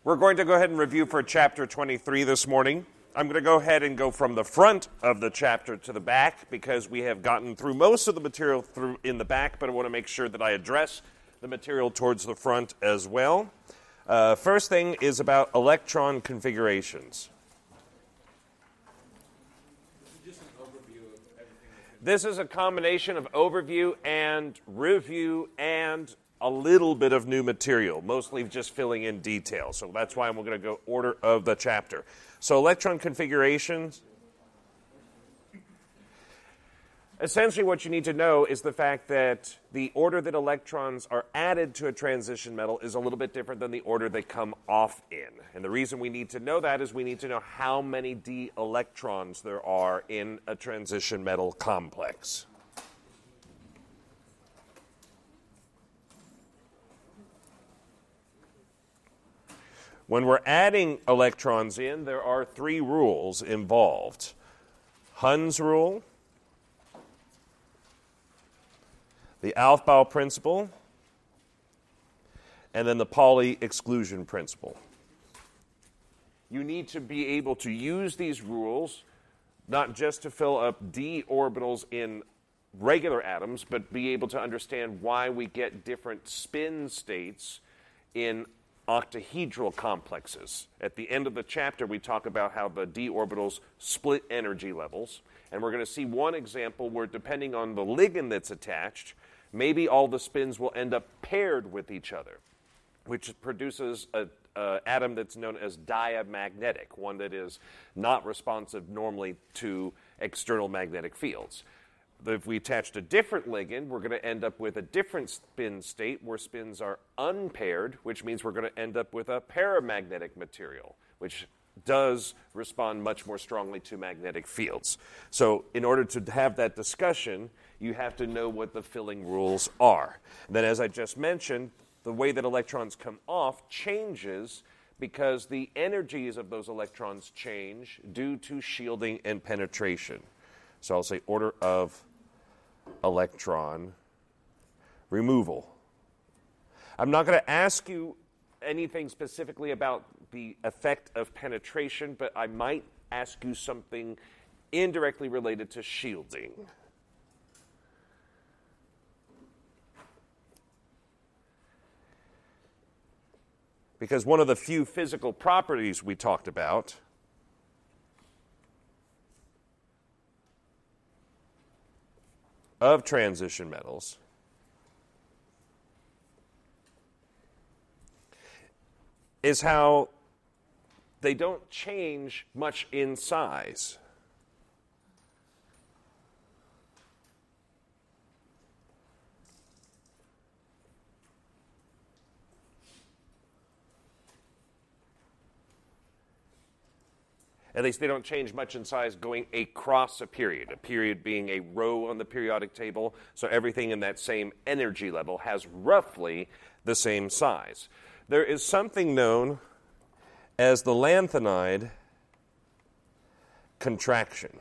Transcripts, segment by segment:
We're going to go ahead and review for chapter 23 this morning. I'm going to go ahead and go from the front of the chapter to the back because we have gotten through most of the material through in the back, but I want to make sure that I address the material towards the front as well. First thing is about electron configurations. This is a combination of overview and review and a little bit of new material, mostly just filling in details. So that's why I'm going to go order of the chapter. So electron configurations. Essentially what you need to know is the fact that the order that electrons are added to a transition metal is a little bit different than the order they come off in. And the reason we need to know that is we need to know how many d electrons there are in a transition metal complex. When we're adding electrons in, there are three rules involved. Hund's rule, the Aufbau principle, and then the Pauli exclusion principle. You need to be able to use these rules not just to fill up d orbitals in regular atoms, but be able to understand why we get different spin states in octahedral complexes. At the end of the chapter, we talk about how the d orbitals split energy levels, and we're going to see one example where, depending on the ligand that's attached, maybe all the spins will end up paired with each other, which produces an atom that's known as diamagnetic, one that is not responsive normally to external magnetic fields. If we attached a different ligand, we're going to end up with a different spin state where spins are unpaired, which means we're going to end up with a paramagnetic material, which does respond much more strongly to magnetic fields. So in order to have that discussion, you have to know what the filling rules are. And then, as I just mentioned, the way that electrons come off changes because the energies of those electrons change due to shielding and penetration. So I'll say order of electron removal. I'm not going to ask you anything specifically about the effect of penetration, but I might ask you something indirectly related to shielding. Because one of the few physical properties we talked about of transition metals is how they don't change much in size. At least they don't change much in size going across a period being a row on the periodic table, so everything in that same energy level has roughly the same size. There is something known as the lanthanide contraction.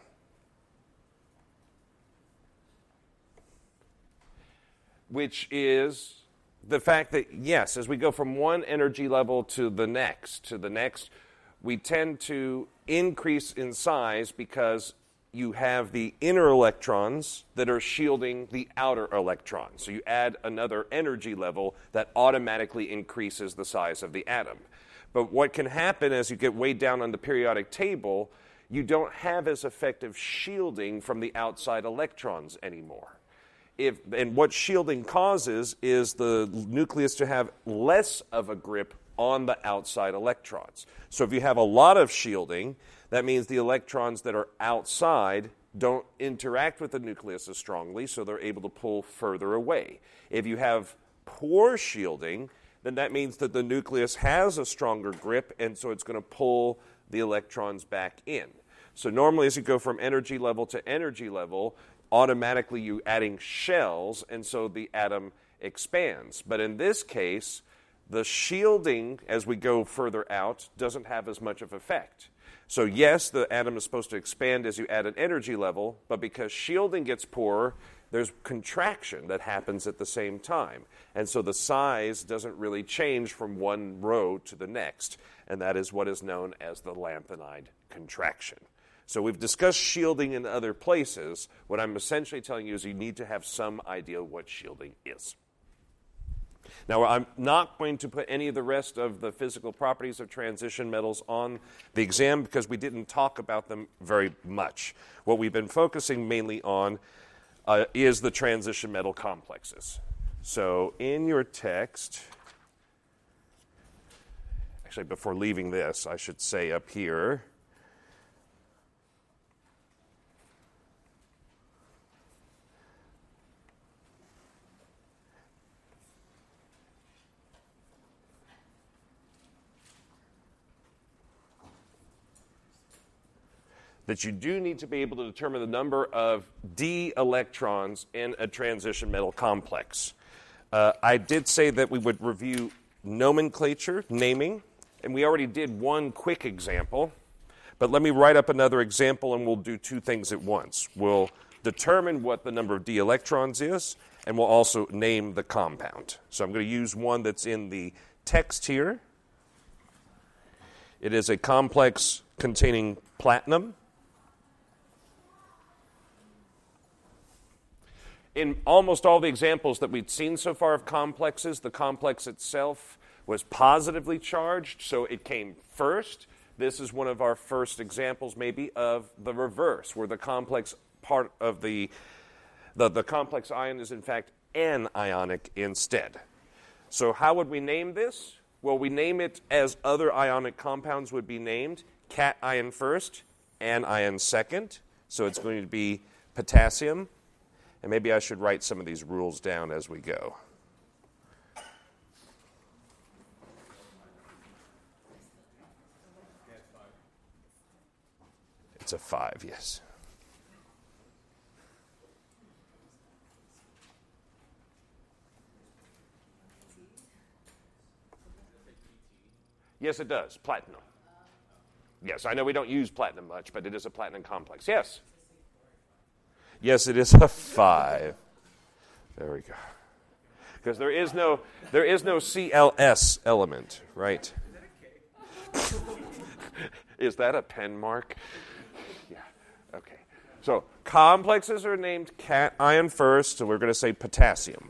Which is the fact that, yes, as we go from one energy level to the next, we tend to increase in size because you have the inner electrons that are shielding the outer electrons. So you add another energy level that automatically increases the size of the atom. But what can happen as you get way down on the periodic table, you don't have as effective shielding from the outside electrons anymore. And what shielding causes is the nucleus to have less of a grip on the outside electrons. So if you have a lot of shielding, that means the electrons that are outside don't interact with the nucleus as strongly, so they're able to pull further away. If you have poor shielding, then that means that the nucleus has a stronger grip, and so it's going to pull the electrons back in. So normally as you go from energy level to energy level, automatically you're adding shells, and so the atom expands. But in this case, the shielding, as we go further out, doesn't have as much of effect. So yes, the atom is supposed to expand as you add an energy level, but because shielding gets poorer, there's contraction that happens at the same time. And so the size doesn't really change from one row to the next. And that is what is known as the lanthanide contraction. So we've discussed shielding in other places. What I'm essentially telling you is you need to have some idea of what shielding is. Now, I'm not going to put any of the rest of the physical properties of transition metals on the exam because we didn't talk about them very much. What we've been focusing mainly on is the transition metal complexes. So in your text, actually before leaving this, I should say up here, that you do need to be able to determine the number of d electrons in a transition metal complex. I did say that we would review nomenclature, naming, and we already did one quick example, but let me write up another example and we'll do two things at once. We'll determine what the number of d electrons is, and we'll also name the compound. So I'm going to use one that's in the text here. It is a complex containing platinum. In almost all the examples that we've seen so far of complexes, the complex itself was positively charged, so it came first. This is one of our first examples, maybe, of the reverse, where the complex part of the complex ion is, in fact, anionic instead. So how would we name this? Well, we name it as other ionic compounds would be named. Cation first, anion second. So it's going to be potassium. And maybe I should write some of these rules down as we go. It's a 5, yes. Yes, it does. Platinum. Yes, I know we don't use platinum much, but it is a platinum complex. Yes. Yes, it is a 5. There we go. Because there is no CLS element, right? Is that a pen mark? Yeah. Okay. So complexes are named cation first, so we're going to say potassium.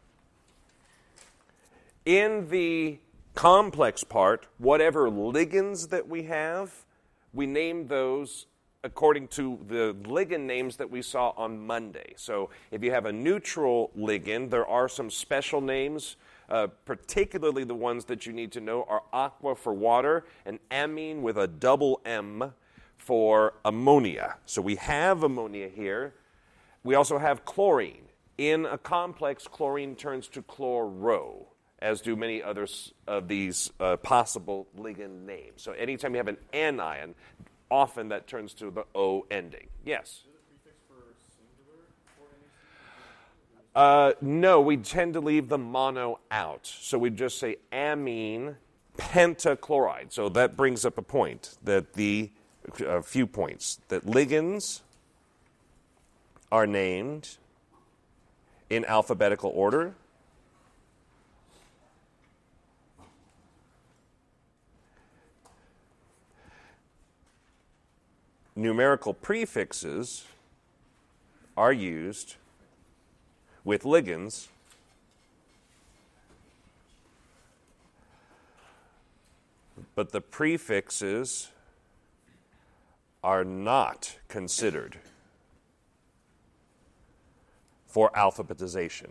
In the complex part, whatever ligands that we have, we name those according to the ligand names that we saw on Monday. So if you have a neutral ligand, there are some special names, particularly the ones that you need to know are aqua for water and amine with a double M for ammonia. So we have ammonia here. We also have chlorine. In a complex, chlorine turns to chloro, as do many others of these possible ligand names. So anytime you have an anion, often that turns to the O ending. Yes? Is it a prefix for singular or anything? No, we tend to leave the mono out. So we just say amine pentachloride. So that brings up a point, that a few points, that ligands are named in alphabetical order. Numerical prefixes are used with ligands but the prefixes are not considered for alphabetization.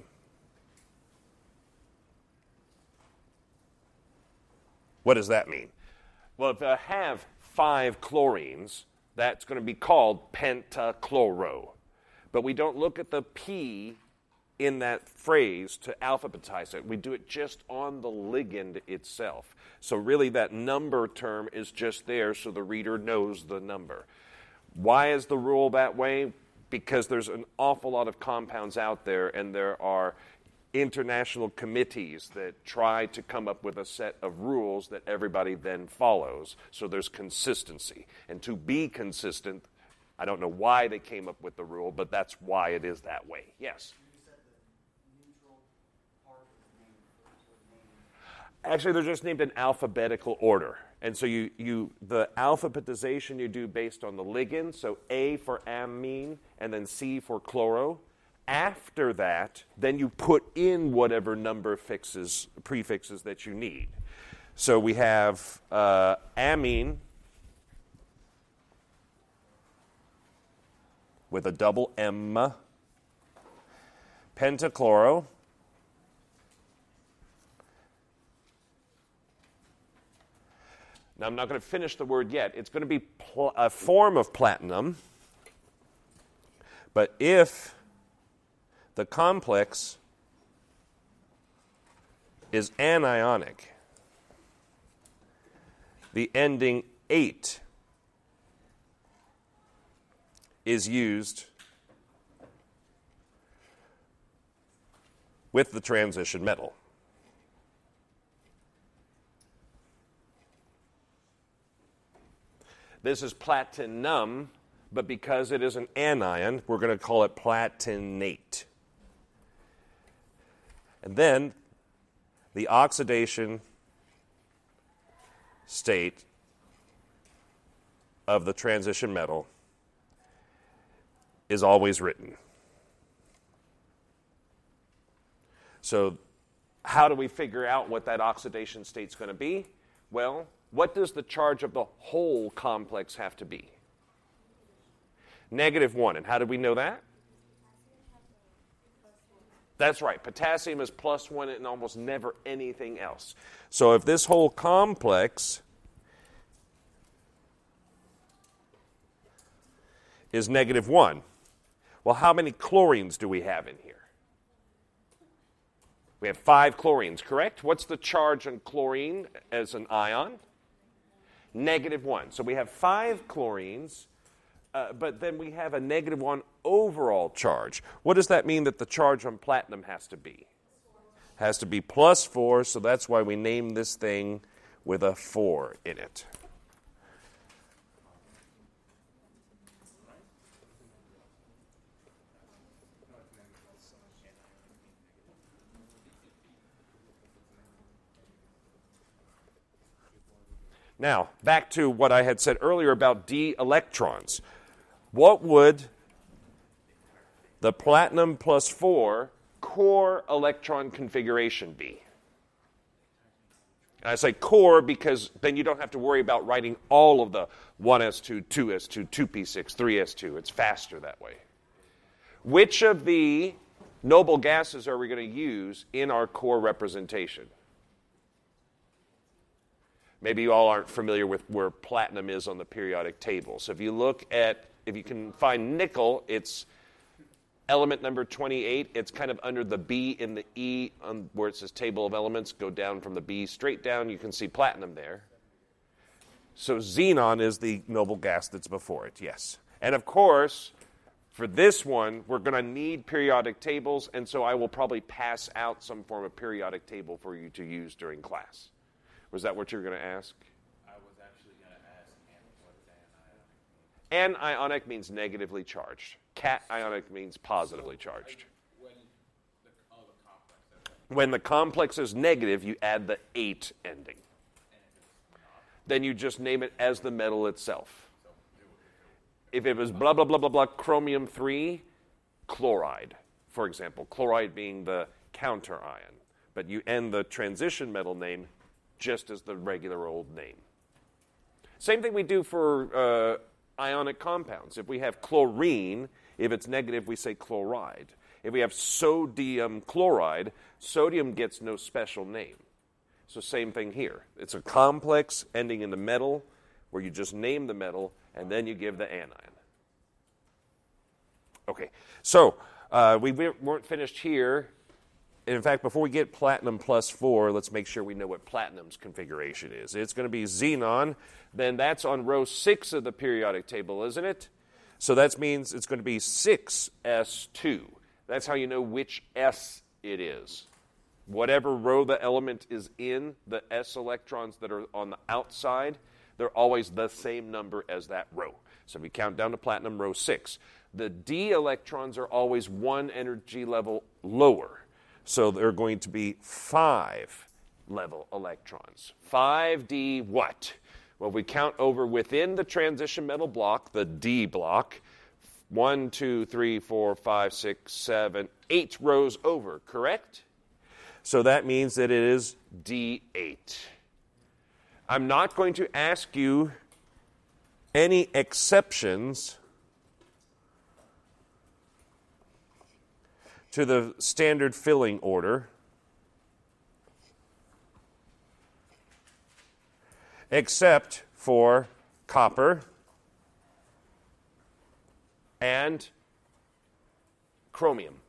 What does that mean? Well, if I have 5 chlorines, that's going to be called pentachloro. But we don't look at the P in that phrase to alphabetize it. We do it just on the ligand itself. So really that number term is just there so the reader knows the number. Why is the rule that way? Because there's an awful lot of compounds out there, and there are international committees that try to come up with a set of rules that everybody then follows. So there's consistency. And to be consistent, I don't know why they came up with the rule, but that's why it is that way. Yes? You said the neutral part of the name. Actually, they're just named in alphabetical order. And so the alphabetization you do based on the ligand, so A for amine, and then C for chloro. After that, then you put in whatever number prefixes that you need. So we have amine with a double M, pentachloro, now, I'm not going to finish the word yet. It's going to be a form of platinum. But if the complex is anionic, the ending 8 is used with the transition metal. This is platinum, but because it is an anion, we're going to call it platinate. And then the oxidation state of the transition metal is always written. So how do we figure out what that oxidation state's going to be? Well, what does the charge of the whole complex have to be? -1. And how do we know that? That's right. Potassium is +1 and almost never anything else. So if this whole complex is -1, well, how many chlorines do we have in here? We have 5 chlorines, correct? What's the charge on chlorine as an ion? -1. So we have 5 chlorines, but then we have a -1 overall charge. What does that mean that the charge on platinum has to be? Has to be +4, so that's why we name this thing with a 4 in it. Now, back to what I had said earlier about d electrons. What would the platinum +4 core electron configuration be? And I say core because then you don't have to worry about writing all of the 1s2, 2s2, 2p6, 3s2. It's faster that way. Which of the noble gases are we going to use in our core representation? Maybe you all aren't familiar with where platinum is on the periodic table. So if you can find nickel, it's element number 28. It's kind of under the B in the E where it says table of elements. Go down from the B straight down. You can see platinum there. So xenon is the noble gas that's before it, yes. And of course, for this one, we're going to need periodic tables, and so I will probably pass out some form of periodic table for you to use during class. Was that what you were going to ask? I was actually going to ask what anionic means. Anionic means negatively charged. Cationic means positively charged. When the complex is negative, you add the 8 ending. Then you just name it as the metal itself. If it was blah, blah, blah, blah, blah, chromium 3, chloride, for example. Chloride being the counter ion. But you end the transition metal name just as the regular old name. Same thing we do for ionic compounds. If we have chlorine, if it's negative, we say chloride. If we have sodium chloride, sodium gets no special name. So same thing here. It's a complex ending in the metal where you just name the metal and then you give the anion. Okay, so we weren't finished here. In fact, before we get platinum +4, let's make sure we know what platinum's configuration is. It's going to be xenon. Then that's on row 6 of the periodic table, isn't it? So that means it's going to be 6s2. That's how you know which S it is. Whatever row the element is in, the S electrons that are on the outside, They're always the same number as that row. So if we count down to platinum, row 6. The d electrons are always one energy level lower. So they're going to be 5 level electrons. 5d what? Well, if we count over within the transition metal block, the d block, 1, 2, 3, 4, 5, 6, 7, 8 rows over, correct? So that means that it is D8. I'm not going to ask you any exceptions to the standard filling order, except for copper and chromium.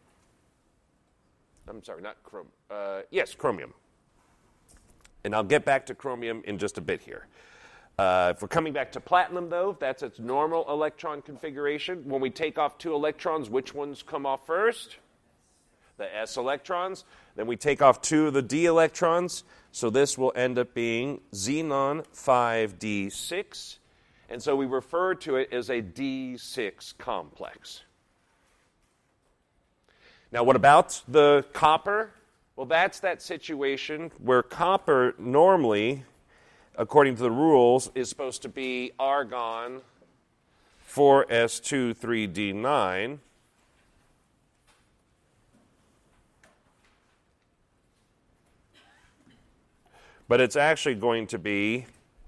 I'm sorry, not chromium. Yes, chromium. And I'll get back to chromium in just a bit here. If we're coming back to platinum, though, that's its normal electron configuration. When we take off 2 electrons, which ones come off first? The s electrons. Then we take off 2 of the d electrons. So this will end up being xenon 5d6. And so we refer to it as a d6 complex. Now, what about the copper? Well, that's that situation where copper normally, according to the rules, is supposed to be argon 4s2 3d9. But it's actually going to be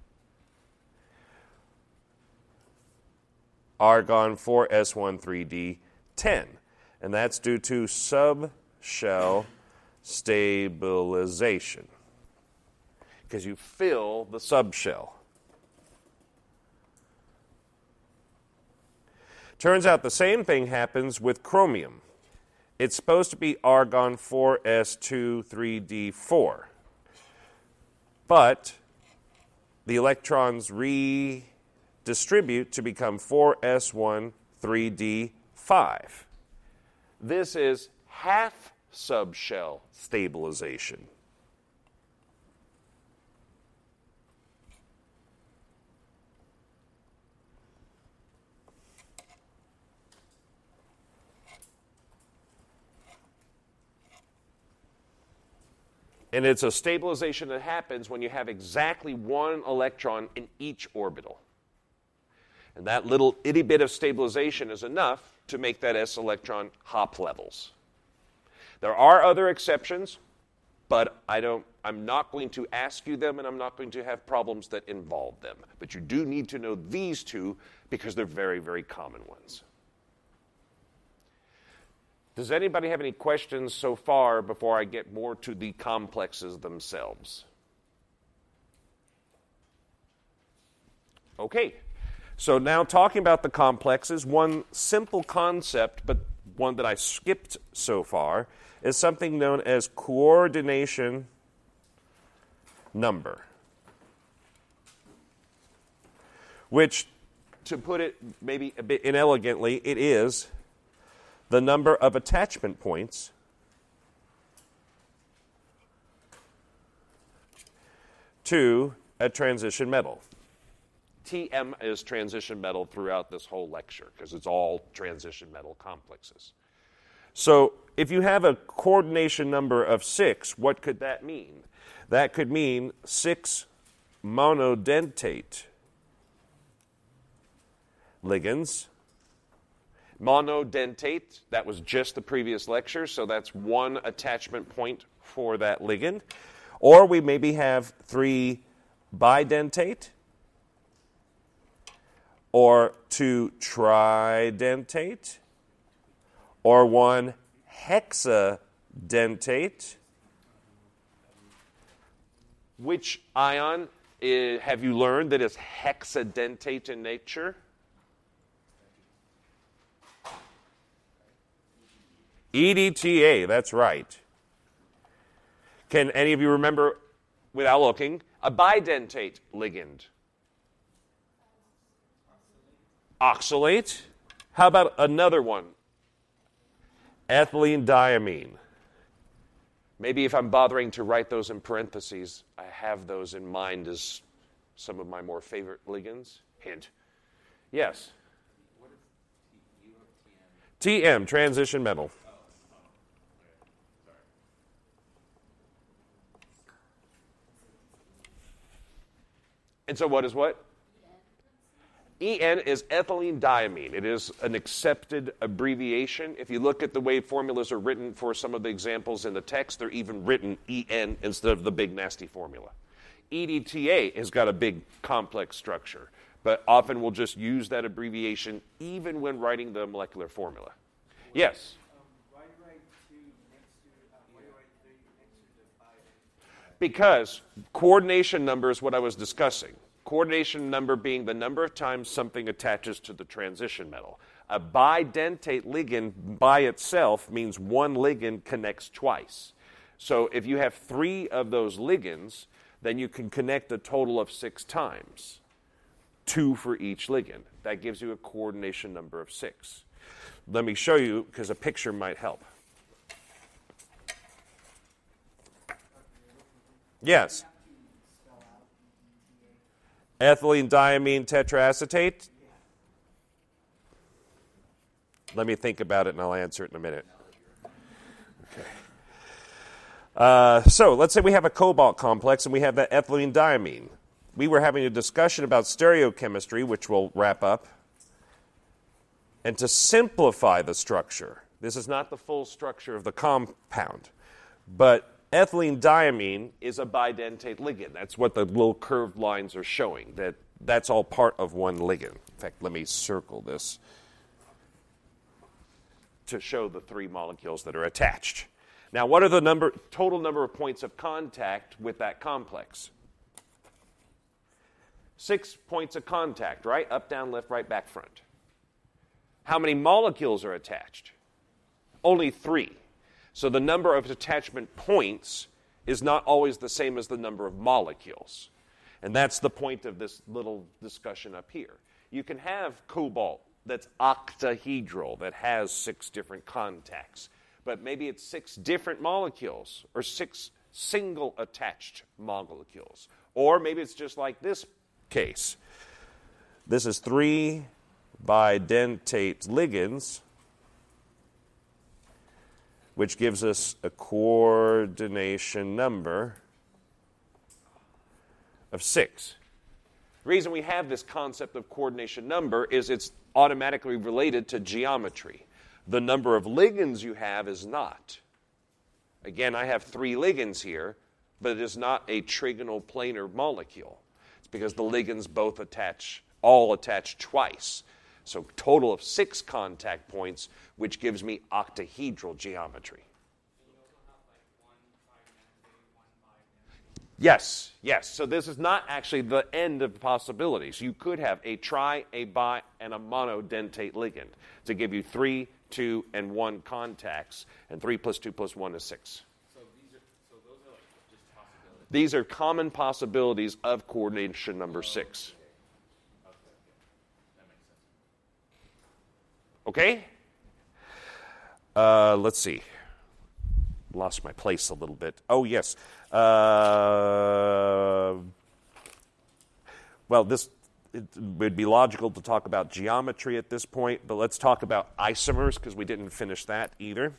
argon 4s1 3d10. And that's due to subshell stabilization, because you fill the subshell. Turns out the same thing happens with chromium. It's supposed to be argon 4s2 3d4. But the electrons redistribute to become 4s1 3d5. This is half subshell stabilization. And it's a stabilization that happens when you have exactly 1 electron in each orbital. And that little itty bit of stabilization is enough to make that s electron hop levels. There are other exceptions, but I'm not going to ask you them, and I'm not going to have problems that involve them. But you do need to know these 2 because they're very, very common ones. Does anybody have any questions so far before I get more to the complexes themselves? Okay, so now talking about the complexes, one simple concept, but one that I skipped so far, is something known as coordination number, which, to put it maybe a bit inelegantly, it is the number of attachment points to a transition metal. TM is transition metal throughout this whole lecture because it's all transition metal complexes. So if you have a coordination number of 6, what could that mean? That could mean 6 monodentate ligands. Monodentate, that was just the previous lecture, so that's 1 attachment point for that ligand. Or we maybe have 3 bidentate, or 2 tridentate, or 1 hexadentate. Which ion have you learned that is hexadentate in nature? EDTA, that's right. Can any of you remember, without looking, a bidentate ligand? Oxalate. How about another one? Ethylene diamine. Maybe if I'm bothering to write those in parentheses, I have those in mind as some of my more favorite ligands. Hint. Yes? What is TM? TM, transition metal. Okay, sorry. And so what is what? EN is ethylene diamine. It is an accepted abbreviation. If you look at the way formulas are written for some of the examples in the text, they're even written EN instead of the big nasty formula. EDTA has got a big complex structure, but often we'll just use that abbreviation even when writing the molecular formula. Yes? Why do you write 2 next to, why do you write 3 next to the 5? Because coordination number is what I was discussing. Coordination number being the number of times something attaches to the transition metal. A bidentate ligand by itself means one ligand connects twice. So if you have 3 of those ligands, then you can connect a total of 6 times, 2 for each ligand. That gives you a coordination number of 6. Let me show you, because a picture might help. Yes? Ethylene diamine tetraacetate? Let me think about it and I'll answer it in a minute. Okay. So let's say we have a cobalt complex and we have that ethylene diamine. We were having a discussion about stereochemistry, which we'll wrap up. And to simplify the structure, this is not the full structure of the compound, but ethylene diamine is a bidentate ligand. That's what the little curved lines are showing. That's all part of one ligand. In fact, let me circle this to show the 3 molecules that are attached. Now, what are the total number of points of contact with that complex? 6 points of contact, right? Up, down, left, right, back, front. How many molecules are attached? Only 3. So the number of attachment points is not always the same as the number of molecules. And that's the point of this little discussion up here. You can have cobalt that's octahedral, that has 6 different contacts, but maybe it's 6 different molecules or 6 single attached molecules. Or maybe it's just like this case. This is 3 bidentate ligands, which gives us a coordination number of 6. The reason we have this concept of coordination number is it's automatically related to geometry. The number of ligands you have is not. Again, I have 3 ligands here, but it is not a trigonal planar molecule. It's because the ligands all attach twice. So total of 6 contact points, which gives me octahedral geometry. Yes. So this is not actually the end of possibilities. You could have a tri, a bi, and a monodentate ligand to give you 3, 2, and 1 contacts, and 3 plus 2 plus 1 is 6. So those are like just possibilities. These are common possibilities of coordination number 6. Okay? Let's see. Lost my place a little bit. Oh, yes. It would be logical to talk about geometry at this point, but let's talk about isomers because we didn't finish that either.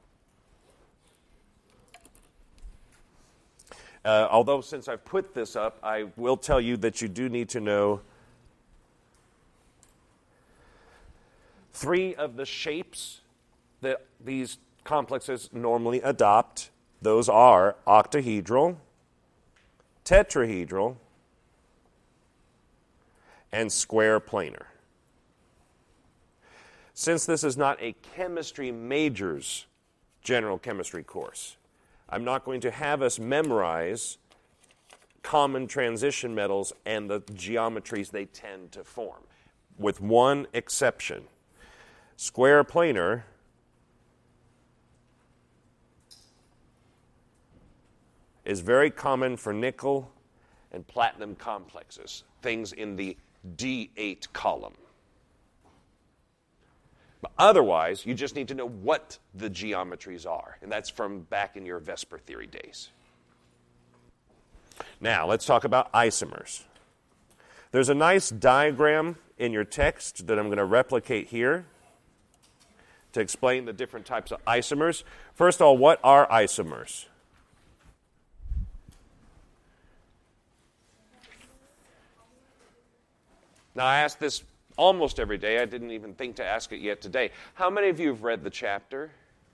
Although since I've put this up, I will tell you that you do need to know 3 of the shapes that these complexes normally adopt. Those are octahedral, tetrahedral, and square planar. Since this is not a chemistry majors general chemistry course, I'm not going to have us memorize common transition metals and the geometries they tend to form, with one exception. Square planar is very common for nickel and platinum complexes, things in the D8 column. But otherwise, you just need to know what the geometries are, and that's from back in your Vesper theory days. Now, let's talk about isomers. There's a nice diagram in your text that I'm going to replicate here to explain the different types of isomers. First of all, what are isomers? Now, I ask this almost every day. I didn't even think to ask it yet today. How many of you have read the chapter?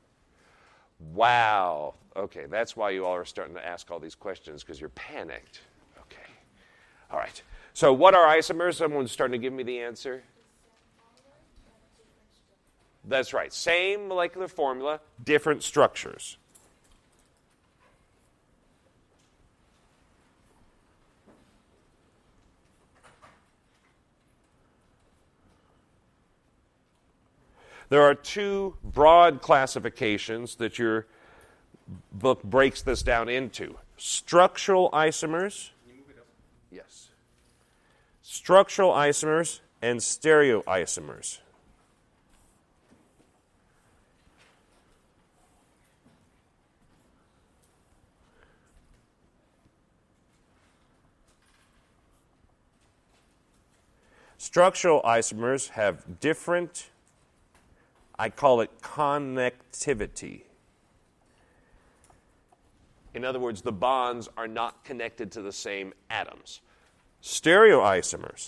Wow. Okay, that's why you all are starting to ask all these questions, because you're panicked. Okay. All right. So what are isomers? Someone's starting to give me the answer. That's right. Same molecular formula, different structures. There are two broad classifications that your book breaks this down into. Structural isomers. Can you move it up? Yes. Structural isomers and stereoisomers. Structural isomers have different, I call it connectivity. In other words, the bonds are not connected to the same atoms. Stereoisomers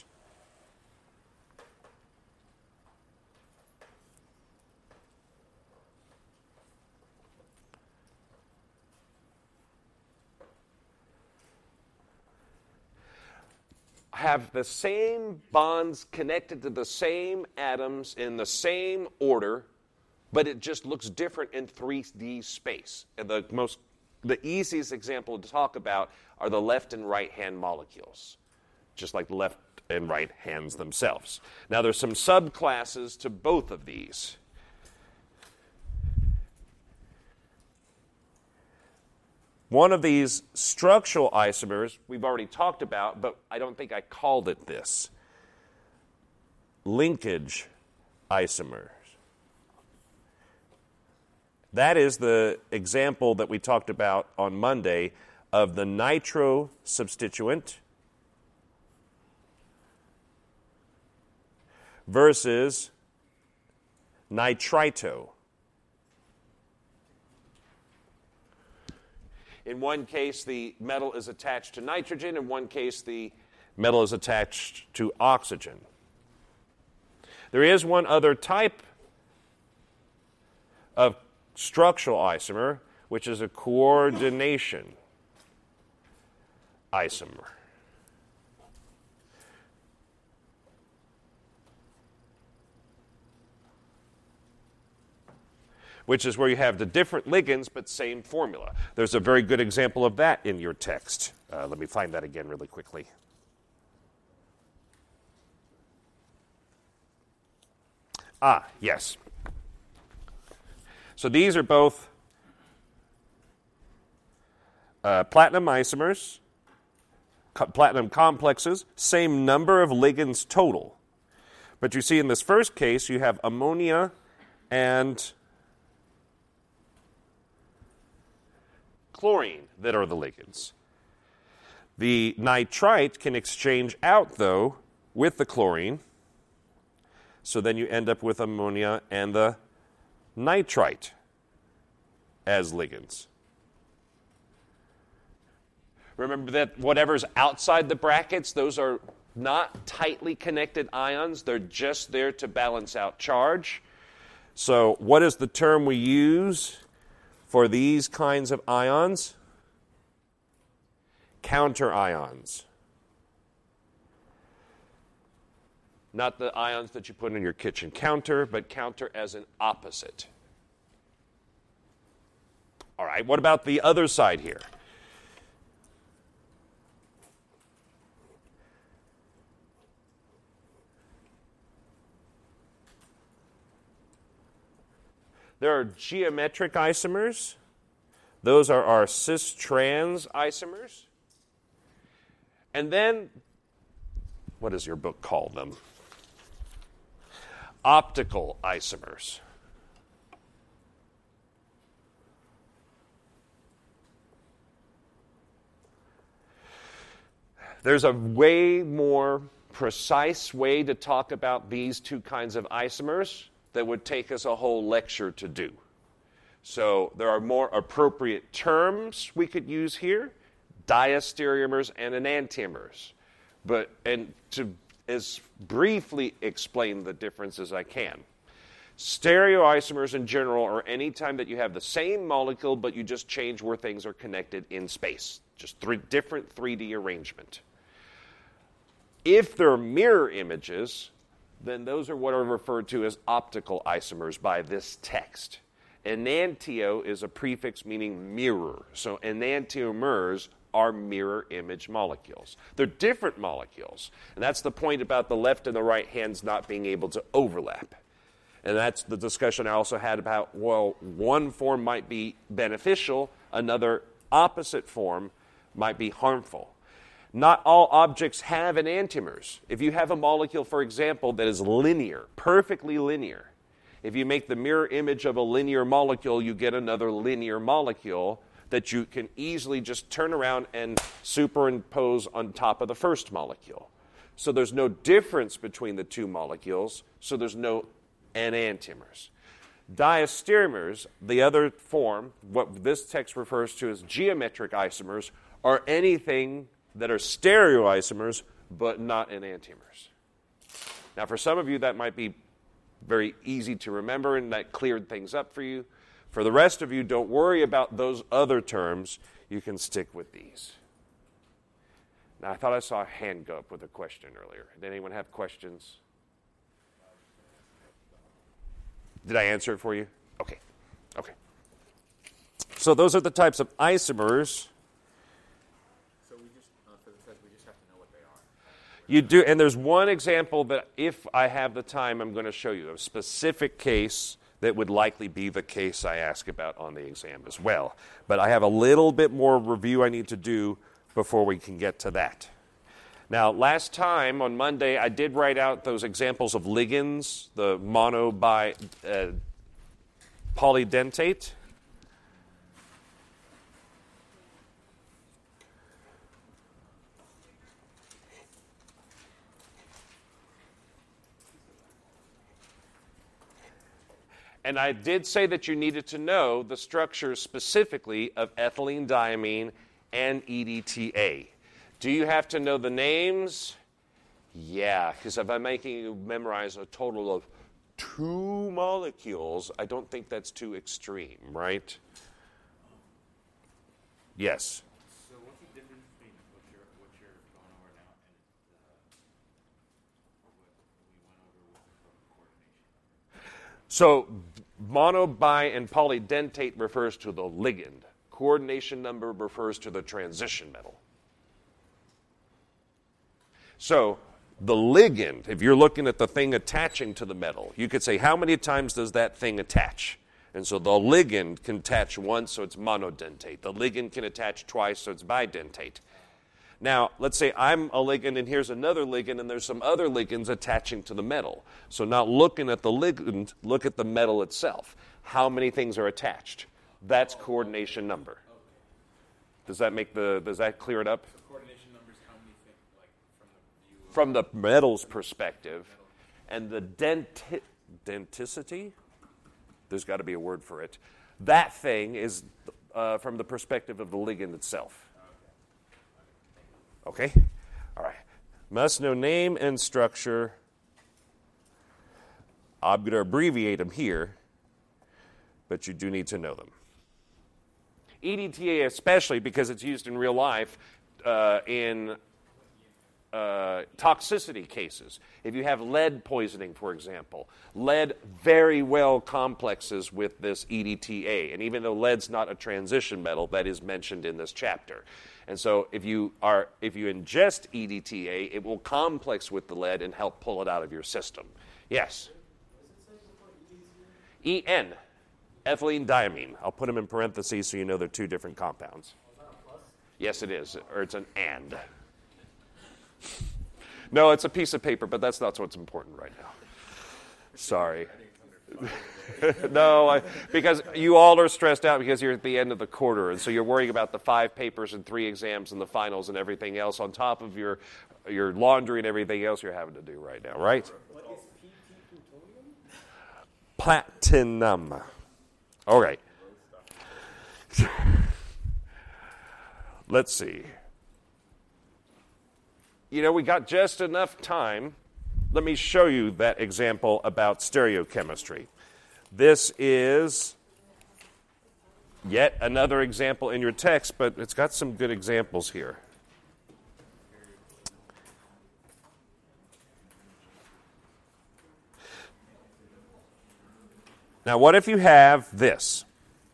have the same bonds connected to the same atoms in the same order, but it just looks different in 3D space. And the easiest example to talk about are the left and right hand molecules, just like the left and right hands themselves. Now, there's some subclasses to both of these. One of these structural isomers we've already talked about, but I don't think I called it this. Linkage isomers. That is the example that we talked about on Monday of the nitro substituent versus nitrito. In one case, the metal is attached to nitrogen. In one case, the metal is attached to oxygen. There is one other type of structural isomer, which is a coordination isomer. Which is where you have the different ligands but same formula. There's a very good example of that in your text. Let me find that again really quickly. Yes. So these are both platinum isomers, platinum complexes, same number of ligands total. But you see in this first case, you have ammonia and chlorine that are the ligands. The nitrite can exchange out, though, with the chlorine. So then you end up with ammonia and the nitrite as ligands. Remember that whatever's outside the brackets, those are not tightly connected ions. They're just there to balance out charge. So what is the term we use for these kinds of ions? Counter ions. Not the ions that you put in your kitchen counter, but counter as an opposite. All right, what about the other side here? There are geometric isomers. Those are our cis-trans isomers. And then, what does your book call them? Optical isomers. There's a way more precise way to talk about these two kinds of isomers that would take us a whole lecture to do. So there are more appropriate terms we could use here, diastereomers and enantiomers. And to as briefly explain the difference as I can. Stereoisomers in general are any time that you have the same molecule, but you just change where things are connected in space. Just different 3D arrangement. If they're mirror images, then those are what are referred to as optical isomers by this text. Enantio is a prefix meaning mirror. So enantiomers are mirror image molecules. They're different molecules. And that's the point about the left and the right hands not being able to overlap. And that's the discussion I also had about, well, one form might be beneficial, another opposite form might be harmful. Not all objects have enantiomers. If you have a molecule, for example, that is linear, perfectly linear, if you make the mirror image of a linear molecule, you get another linear molecule that you can easily just turn around and superimpose on top of the first molecule. So there's no difference between the two molecules, so there's no enantiomers. Diastereomers, the other form, what this text refers to as geometric isomers, are anything that are stereoisomers but not enantiomers. Now, for some of you, that might be very easy to remember, and that cleared things up for you. For the rest of you, don't worry about those other terms. You can stick with these. Now, I thought I saw a hand go up with a question earlier. Did anyone have questions? Did I answer it for you? Okay. So those are the types of isomers. So we just, for the test, we just have to know what they are. You do, and there's one example that if I have the time, I'm going to show you a specific case that would likely be the case I ask about on the exam as well. But I have a little bit more review I need to do before we can get to that. Now, last time on Monday, I did write out those examples of ligands, the mono bi polydentate. And I did say that you needed to know the structures specifically of ethylene diamine and EDTA. Do you have to know the names? Yeah, because if I'm making you memorize a total of 2 molecules, I don't think that's too extreme, right? Yes. So what's the difference between what you're going over now and what we went over with coordination? So mono, bi, and polydentate refers to the ligand. Coordination number refers to the transition metal. So the ligand, if you're looking at the thing attaching to the metal, you could say, how many times does that thing attach? And so the ligand can attach once, so it's monodentate. The ligand can attach twice, so it's bidentate. Now, let's say I'm a ligand and here's another ligand and there's some other ligands attaching to the metal. So not looking at the ligand, look at the metal itself. How many things are attached? That's coordination number. Does that clear it up? So coordination numbers, how many things, like from the view of... From the metal's perspective, and the denticity, there's got to be a word for it. That thing is from the perspective of the ligand itself. Okay? All right. Must know name and structure. I'm going to abbreviate them here, but you do need to know them. EDTA especially because it's used in real life in toxicity cases. If you have lead poisoning, for example, lead very well complexes with this EDTA. And even though lead's not a transition metal, that is mentioned in this chapter. And so if you ingest EDTA, it will complex with the lead and help pull it out of your system. Yes? EN, ethylene diamine. I'll put them in parentheses so you know they're 2 different compounds. Yes, it is, or it's an and. No, it's a piece of paper, but that's not what's important right now. Sorry. I think it's under No, because you all are stressed out because you're at the end of the quarter, and so you're worrying about the 5 papers and 3 exams and the finals and everything else on top of your laundry and everything else you're having to do right now, right? What is PT plutonium? Platinum. All right. Let's see. We got just enough time. Let me show you that example about stereochemistry. This is yet another example in your text, but it's got some good examples here. Now, what if you have this?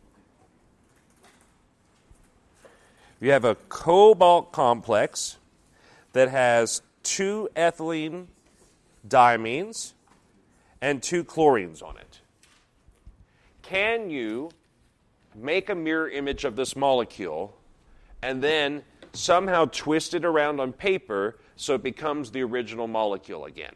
You have a cobalt complex that has 2 ethylene diamines and 2 chlorines on it. Can you make a mirror image of this molecule and then somehow twist it around on paper so it becomes the original molecule again?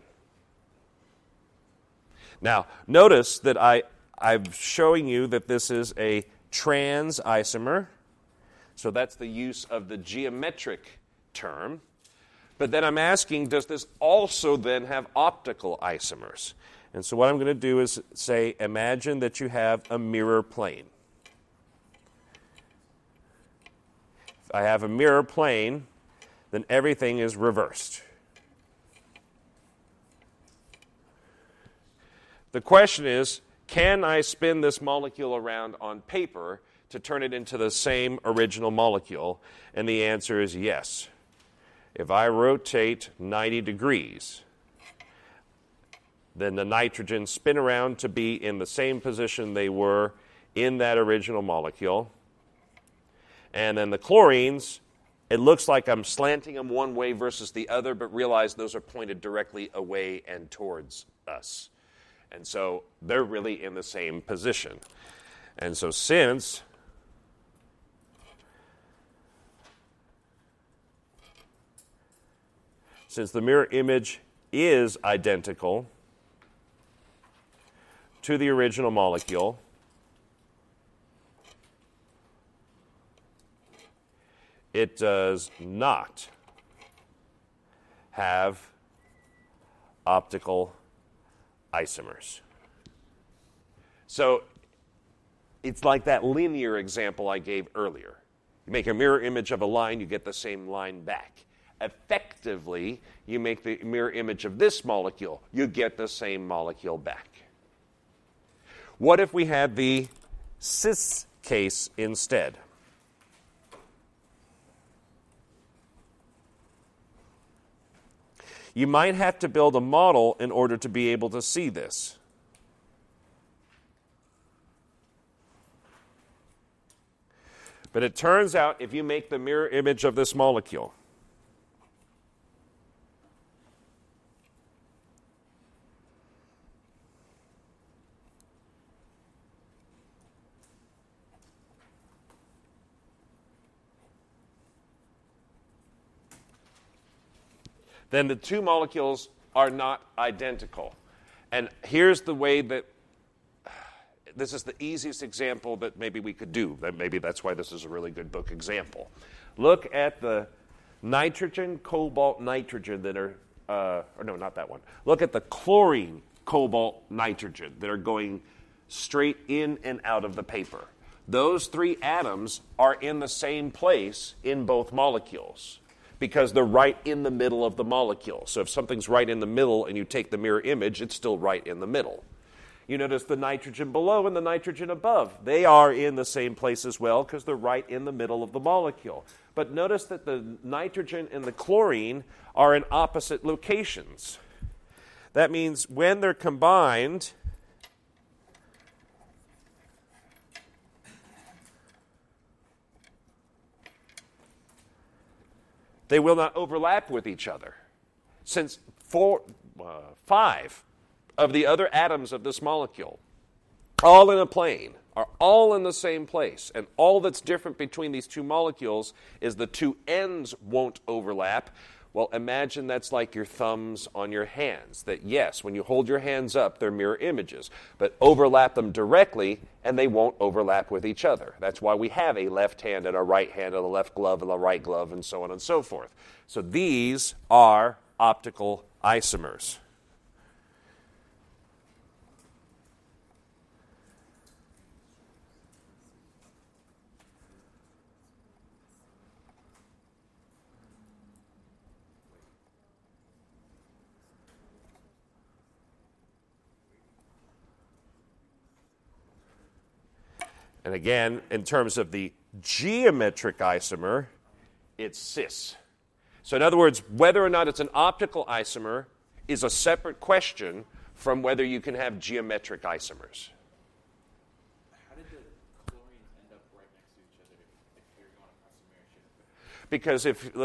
Now, notice that I'm showing you that this is a trans isomer. So that's the use of the geometric term. But then I'm asking, does this also then have optical isomers? And so what I'm going to do is say, imagine that you have a mirror plane. If I have a mirror plane, then everything is reversed. The question is, can I spin this molecule around on paper to turn it into the same original molecule? And the answer is yes. If I rotate 90 degrees, then the nitrogen spin around to be in the same position they were in that original molecule. And then the chlorines, it looks like I'm slanting them one way versus the other, but realize those are pointed directly away and towards us. And so they're really in the same position. And so since the mirror image is identical to the original molecule, it does not have optical isomers. So it's like that linear example I gave earlier. You make a mirror image of a line, you get the same line back. Effectively, you make the mirror image of this molecule, you get the same molecule back. What if we had the cis case instead? You might have to build a model in order to be able to see this. But it turns out if you make the mirror image of this molecule, then the 2 molecules are not identical. And here's the way that, this is the easiest example that maybe we could do. Maybe that's why this is a really good book example. Look at the nitrogen, cobalt, nitrogen that are, or no, not that one. Look at the chlorine, cobalt, nitrogen that are going straight in and out of the paper. Those 3 atoms are in the same place in both molecules, because they're right in the middle of the molecule. So if something's right in the middle and you take the mirror image, it's still right in the middle. You notice the nitrogen below and the nitrogen above. They are in the same place as well because they're right in the middle of the molecule. But notice that the nitrogen and the chlorine are in opposite locations. That means when they're combined, they will not overlap with each other. Since 5 of the other atoms of this molecule, all in a plane, are all in the same place, and all that's different between these 2 molecules is the 2 ends won't overlap. Well, imagine that's like your thumbs on your hands. That yes, when you hold your hands up, they're mirror images. But overlap them directly, and they won't overlap with each other. That's why we have a left hand and a right hand, and a left glove and a right glove, and so on and so forth. So these are optical isomers. And again, in terms of the geometric isomer, it's cis. So in other words, whether or not it's an optical isomer is a separate question from whether you can have geometric isomers. How did the chlorines end up right next to each other if you're going across the mirror? Because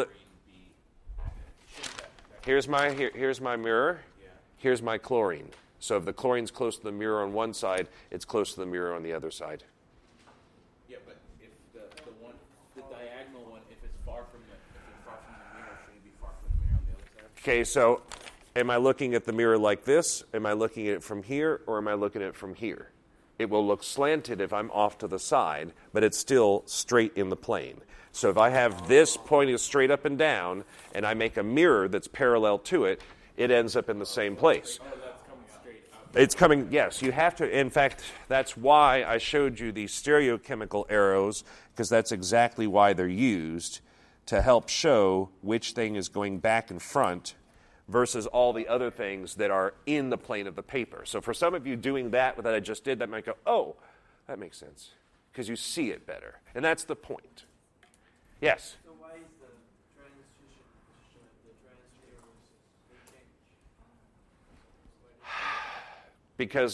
here's my mirror, here's my chlorine. So if the chlorine's close to the mirror on one side, it's close to the mirror on the other side. Yeah, but if the diagonal one, if it's far from the mirror, should it be far from the mirror on the other side? Okay, so am I looking at the mirror like this? Am I looking at it from here, or am I looking at it from here? It will look slanted if I'm off to the side, but it's still straight in the plane. So if I have this pointing straight up and down, and I make a mirror that's parallel to it, it ends up in the same place. Oh, that's coming straight up. It's coming, yes, you have to. In fact, that's why I showed you these stereochemical arrows, because that's exactly why they're used, to help show which thing is going back and front versus all the other things that are in the plane of the paper. So for some of you doing that I just did, that might go, oh, that makes sense, because you see it better. And that's the point. Yes? So why is the transition position of the trans arrows change? Because,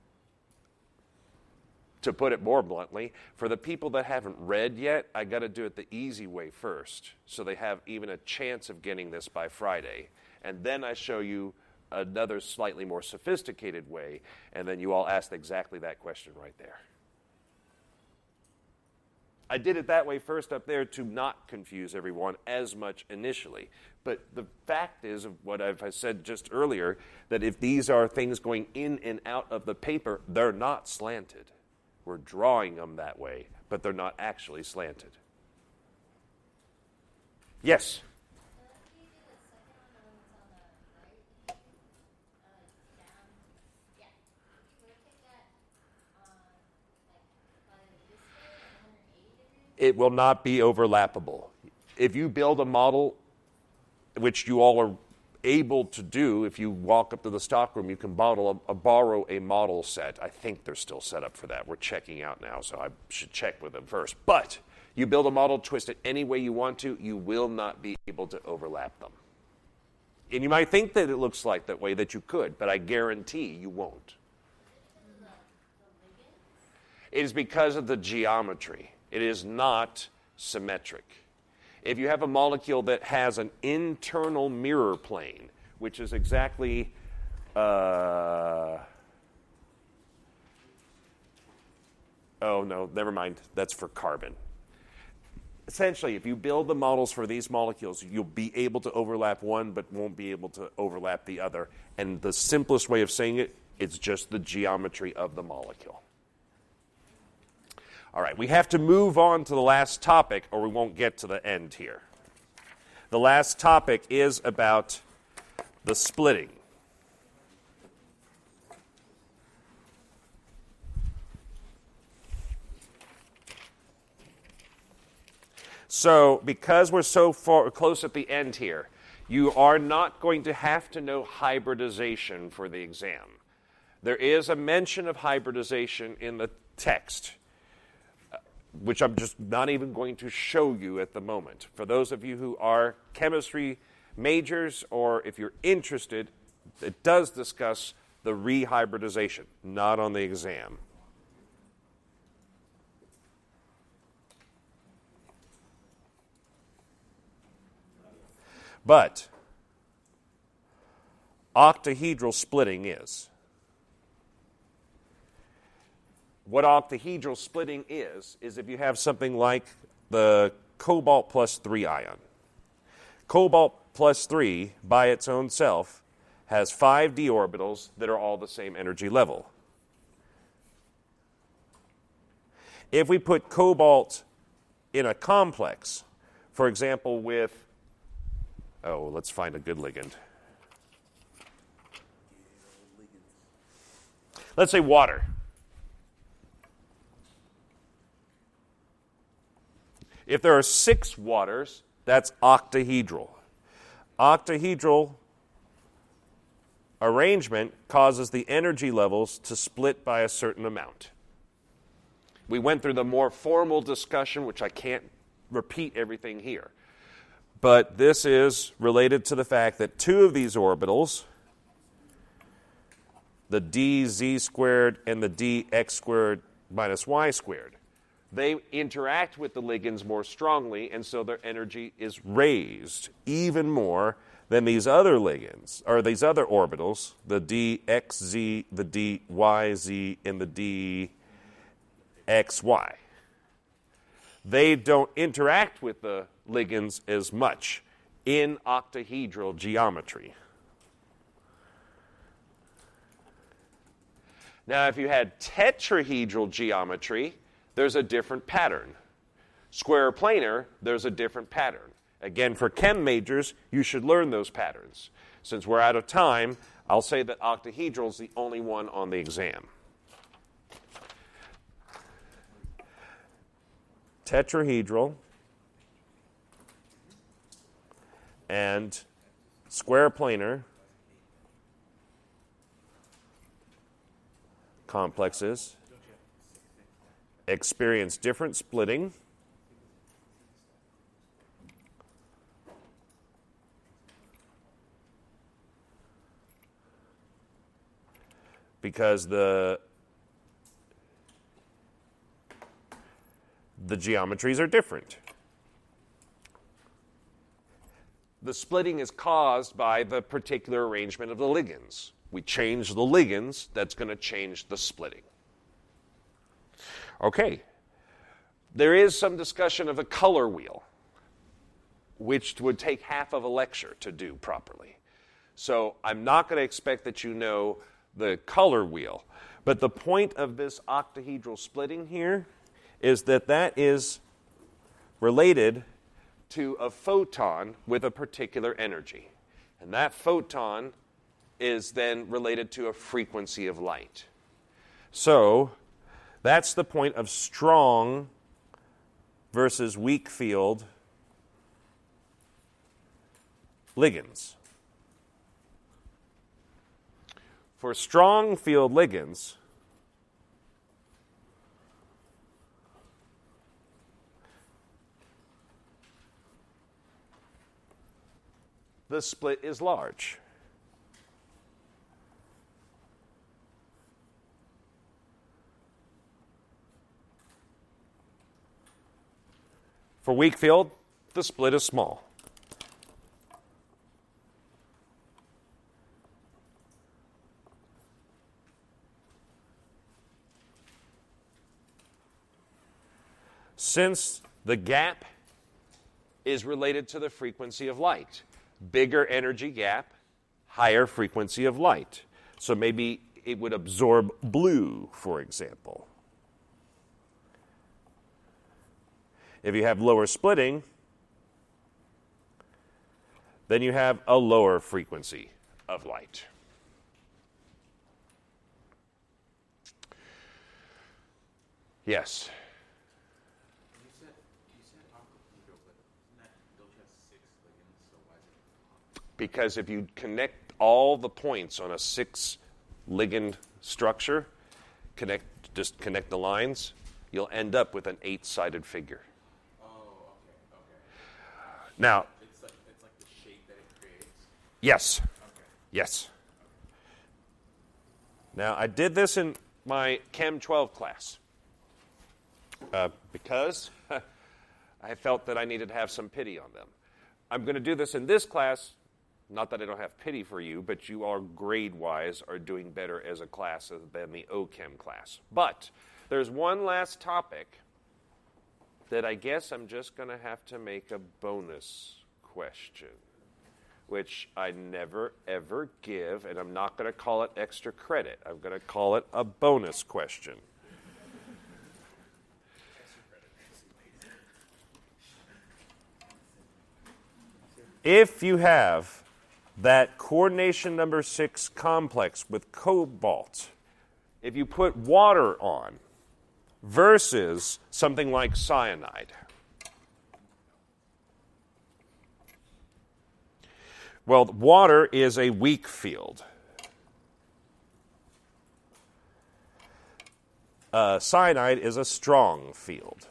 to put it more bluntly, for the people that haven't read yet, I got to do it the easy way first, so they have even a chance of getting this by Friday. And then I show you another slightly more sophisticated way, and then you all ask exactly that question right there. I did it that way first up there to not confuse everyone as much initially. But the fact is, of what I said just earlier, that if these are things going in and out of the paper, they're not slanted. We're drawing them that way, but they're not actually slanted. Yes? It will not be overlappable. If you build a model, which you all are able to do, if you walk up to the stockroom, you can borrow a model set. I think they're still set up for that. We're checking out now, so I should check with them first. But you build a model, twist it any way you want to, you will not be able to overlap them. And you might think that it looks like that way, that you could, but I guarantee you won't. It is because of the geometry. It is not symmetric. If you have a molecule that has an internal mirror plane, which is exactly, oh no, never mind, that's for carbon. Essentially, if you build the models for these molecules, you'll be able to overlap one, but won't be able to overlap the other. And the simplest way of saying it, it's just the geometry of the molecule. All right, we have to move on to the last topic, or we won't get to the end here. The last topic is about the splitting. So, because we're so far close at the end here, you are not going to have to know hybridization for the exam. There is a mention of hybridization in the text, which I'm just not even going to show you at the moment. For those of you who are chemistry majors, or if you're interested, it does discuss the rehybridization, not on the exam. But octahedral splitting is. What octahedral splitting is if you have something like the cobalt plus 3 ion. Cobalt plus 3 by its own self has 5 d orbitals that are all the same energy level. If we put cobalt in a complex, for example with, let's find a good ligand. Let's say water. If there are 6 waters, that's octahedral. Octahedral arrangement causes the energy levels to split by a certain amount. We went through the more formal discussion, which I can't repeat everything here. But this is related to the fact that 2 of these orbitals, the dz squared and the dx squared minus y squared, they interact with the ligands more strongly, and so their energy is raised even more than these other ligands, or these other orbitals, the dxz, the dyz, and the dxy. They don't interact with the ligands as much in octahedral geometry. Now, if you had tetrahedral geometry, there's a different pattern. Square planar, there's a different pattern. Again, for chem majors, you should learn those patterns. Since we're out of time, I'll say that octahedral is the only one on the exam. Tetrahedral and square planar complexes experience different splitting because the geometries are different. The splitting is caused by the particular arrangement of the ligands. We change the ligands, that's going to change the splitting. Okay. There is some discussion of a color wheel, which would take half of a lecture to do properly. So I'm not going to expect that you know the color wheel. But the point of this octahedral splitting here is that that is related to a photon with a particular energy. And that photon is then related to a frequency of light. So that's the point of strong versus weak field ligands. For strong field ligands, the split is large. For weak field, the split is small. Since the gap is related to the frequency of light, bigger energy gap, higher frequency of light. So maybe it would absorb blue, for example. If you have lower splitting, then you have a lower frequency of light. Yes? You said octahedral, but don't you have 6 ligands, so why is it? Because if you connect all the points on a 6 ligand structure, just connect the lines, you'll end up with an 8-sided figure. Now, It's like the shape that it creates. yes. Okay. Yes. Now, I did this in my Chem 12 class because I felt that I needed to have some pity on them. I'm going to do this in this class, not that I don't have pity for you, but you are grade-wise are doing better as a class than the OChem class. But there's one last topic that I guess I'm just going to have to make a bonus question. which I never, ever give, and I'm not going to call it extra credit. I'm going to call it a bonus question. If you have that coordination number 6 complex with cobalt, if you put water on versus something like cyanide, well, water is a weak field. Cyanide is a strong field.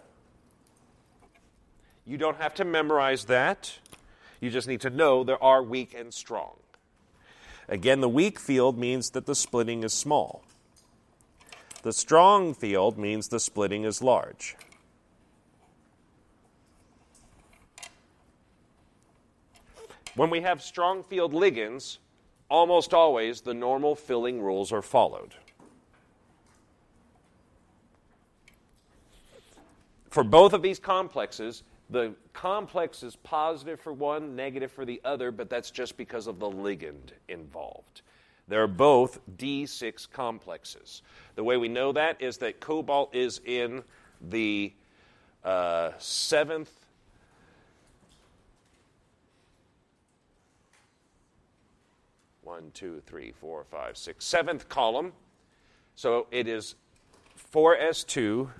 You don't have to memorize that. You just need to know there are weak and strong. Again, the weak field means that the splitting is small. The strong field means the splitting is large. When we have strong field ligands, almost always the normal filling rules are followed. For both of these complexes, the complex is positive for one, negative for the other, but that's just because of the ligand involved. They're both D6 complexes. The way we know that is that cobalt is in the 7th seventh column. So it is 4s2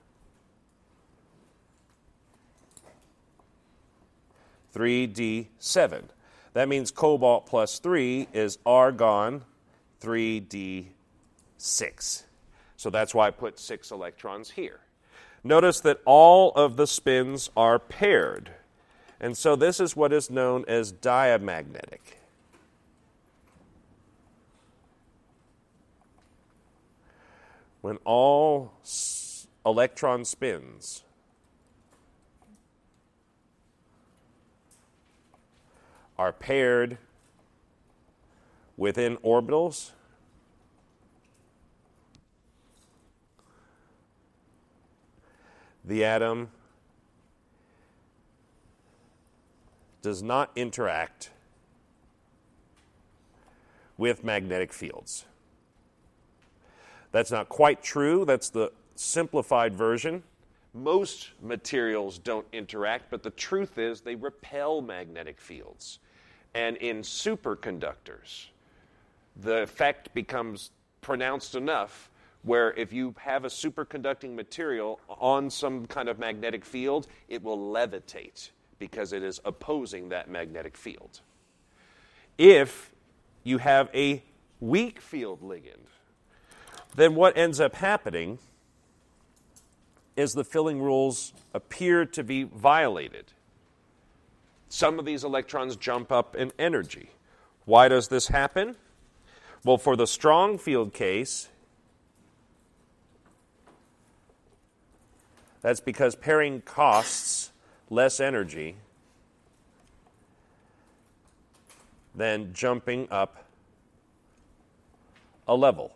3d7. That means cobalt plus 3 is argon 3d6. So that's why I put 6 electrons here. Notice that all of the spins are paired. And so this is what is known as diamagnetic. When all electron spins are paired within orbitals, the atom does not interact with magnetic fields. That's not quite true. That's the simplified version. Most materials don't interact, but the truth is they repel magnetic fields. And in superconductors, the effect becomes pronounced enough where if you have a superconducting material on some kind of magnetic field, it will levitate because it is opposing that magnetic field. If you have a weak field ligand, then what ends up happening is the filling rules appear to be violated. Some of these electrons jump up in energy. Why does this happen? Well, for the strong field case, that's because pairing costs less energy than jumping up a level.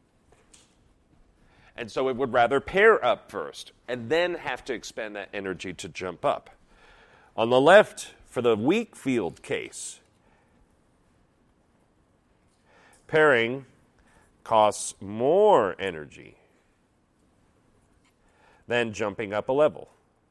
And so it would rather pair up first and then have to expend that energy to jump up. On the left, for the weak field case, pairing costs more energy than jumping up a level.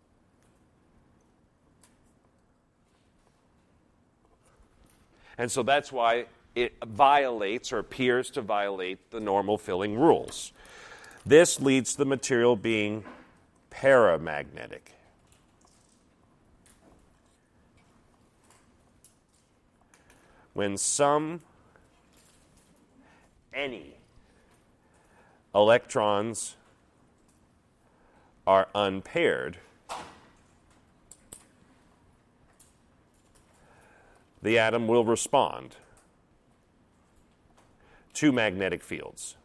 And so that's why it violates or appears to violate the normal filling rules. This leads to the material being paramagnetic. When any electrons are unpaired, the atom will respond to magnetic fields.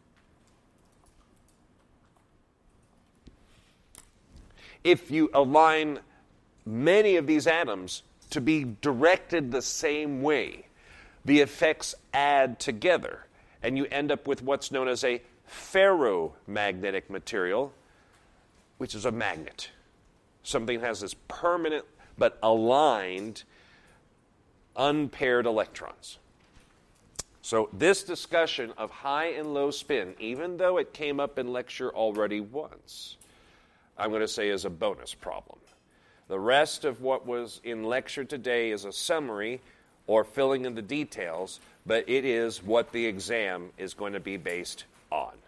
If you align many of these atoms to be directed the same way, the effects add together, and you end up with what's known as a ferromagnetic material, which is a magnet. Something has this permanent but aligned unpaired electrons. So this discussion of high and low spin, even though it came up in lecture already once, I'm going to say is a bonus problem. The rest of what was in lecture today is a summary or filling in the details, but it is what the exam is going to be based on.